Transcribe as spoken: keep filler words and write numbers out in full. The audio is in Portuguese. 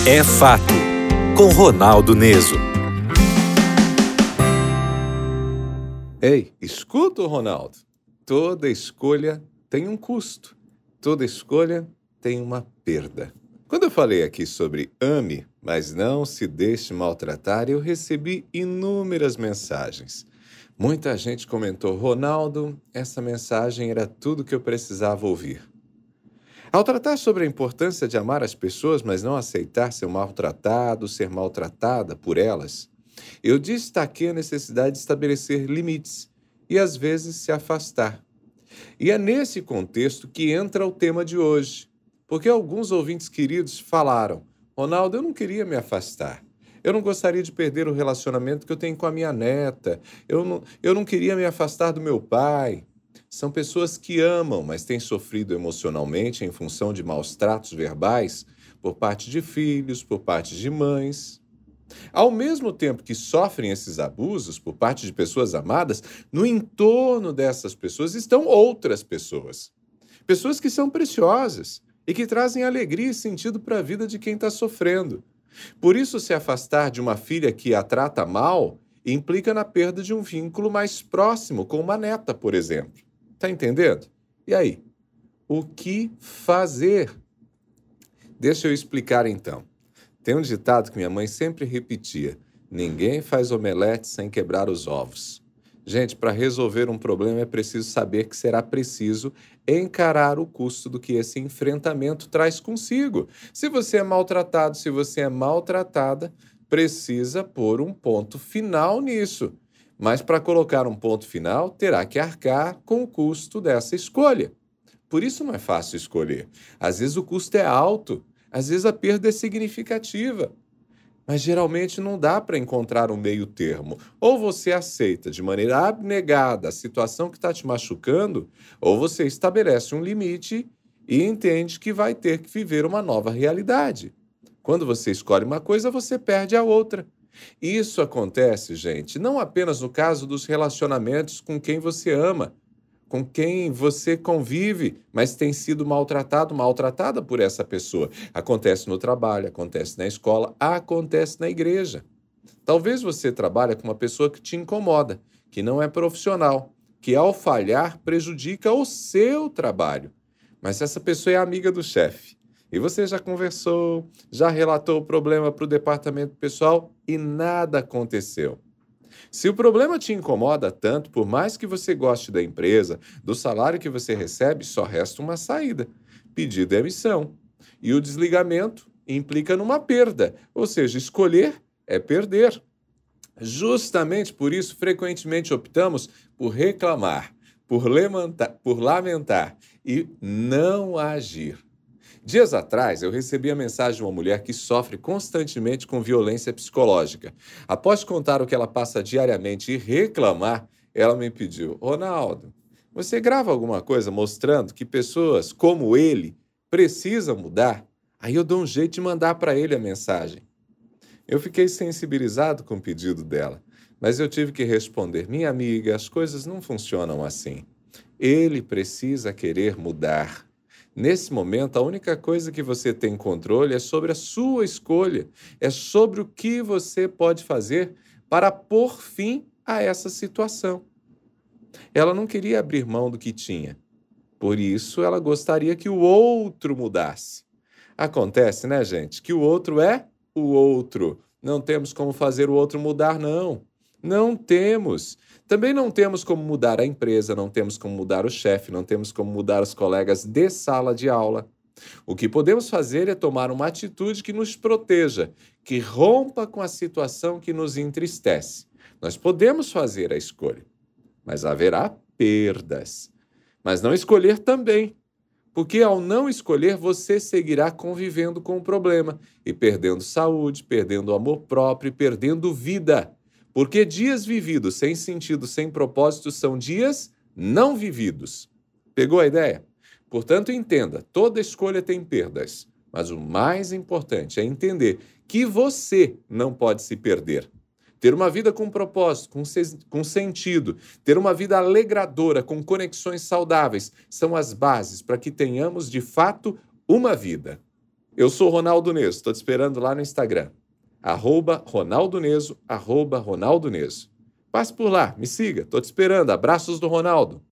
É Fato, com Ronaldo Neso. Ei, escuta, Ronaldo. Toda escolha tem um custo. Toda escolha tem uma perda. Quando eu falei aqui sobre ame, mas não se deixe maltratar, eu recebi inúmeras mensagens. Muita gente comentou: Ronaldo, essa mensagem era tudo que eu precisava ouvir. Ao tratar sobre a importância de amar as pessoas, mas não aceitar ser maltratado, ser maltratada por elas, eu destaquei a necessidade de estabelecer limites e, às vezes, se afastar. E é nesse contexto que entra o tema de hoje, porque alguns ouvintes queridos falaram: Ronaldo, eu não queria me afastar. Eu não gostaria de perder o relacionamento que eu tenho com a minha neta. Eu não, eu não queria me afastar do meu pai. São pessoas que amam, mas têm sofrido emocionalmente em função de maus tratos verbais por parte de filhos, por parte de mães. Ao mesmo tempo que sofrem esses abusos por parte de pessoas amadas, no entorno dessas pessoas estão outras pessoas. Pessoas que são preciosas e que trazem alegria e sentido para a vida de quem está sofrendo. Por isso, se afastar de uma filha que a trata mal implica na perda de um vínculo mais próximo com uma neta, por exemplo. Tá entendendo? E aí? O que fazer? Deixa eu explicar então. Tem um ditado que minha mãe sempre repetia: ninguém faz omelete sem quebrar os ovos. Gente, para resolver um problema é preciso saber que será preciso encarar o custo do que esse enfrentamento traz consigo. Se você é maltratado, se você é maltratada, precisa pôr um ponto final nisso. Mas para colocar um ponto final, terá que arcar com o custo dessa escolha. Por isso não é fácil escolher. Às vezes o custo é alto, às vezes a perda é significativa. Mas geralmente não dá para encontrar um meio termo. Ou você aceita de maneira abnegada a situação que está te machucando, ou você estabelece um limite e entende que vai ter que viver uma nova realidade. Quando você escolhe uma coisa, você perde a outra. Isso acontece, gente, não apenas no caso dos relacionamentos com quem você ama, com quem você convive, mas tem sido maltratado, maltratada por essa pessoa. Acontece no trabalho, acontece na escola, acontece na igreja. Talvez você trabalhe com uma pessoa que te incomoda, que não é profissional, que ao falhar prejudica o seu trabalho. Mas essa pessoa é amiga do chefe. E você já conversou, já relatou o problema para o departamento pessoal e nada aconteceu. Se o problema te incomoda tanto, por mais que você goste da empresa, do salário que você recebe, só resta uma saída: pedir demissão. E o desligamento implica numa perda, ou seja, escolher é perder. Justamente por isso, frequentemente optamos por reclamar, por lamentar, por lamentar e não agir. Dias atrás, eu recebi a mensagem de uma mulher que sofre constantemente com violência psicológica. Após contar o que ela passa diariamente e reclamar, ela me pediu: Ronaldo, você grava alguma coisa mostrando que pessoas como ele precisam mudar? Aí eu dou um jeito de mandar para ele a mensagem. Eu fiquei sensibilizado com o pedido dela, mas eu tive que responder: minha amiga, as coisas não funcionam assim. Ele precisa querer mudar. Nesse momento, a única coisa que você tem controle é sobre a sua escolha, é sobre o que você pode fazer para pôr fim a essa situação. Ela não queria abrir mão do que tinha, por isso ela gostaria que o outro mudasse. Acontece, né, gente, que o outro é o outro. Não temos como fazer o outro mudar, não. Não temos. Também não temos como mudar a empresa, não temos como mudar o chefe, não temos como mudar os colegas de sala de aula. O que podemos fazer é tomar uma atitude que nos proteja, que rompa com a situação que nos entristece. Nós podemos fazer a escolha, mas haverá perdas. Mas não escolher também, porque ao não escolher, você seguirá convivendo com o problema e perdendo saúde, perdendo amor próprio e perdendo vida. Porque dias vividos sem sentido, sem propósito, são dias não vividos. Pegou a ideia? Portanto, entenda, toda escolha tem perdas, mas o mais importante é entender que você não pode se perder. Ter uma vida com propósito, com, se- com sentido, ter uma vida alegradora, com conexões saudáveis, são as bases para que tenhamos, de fato, uma vida. Eu sou Ronaldo Neso, estou te esperando lá no Instagram. Arroba Ronaldo Neso, arroba Ronaldo Neso. Passe por lá, me siga, estou te esperando. Abraços do Ronaldo.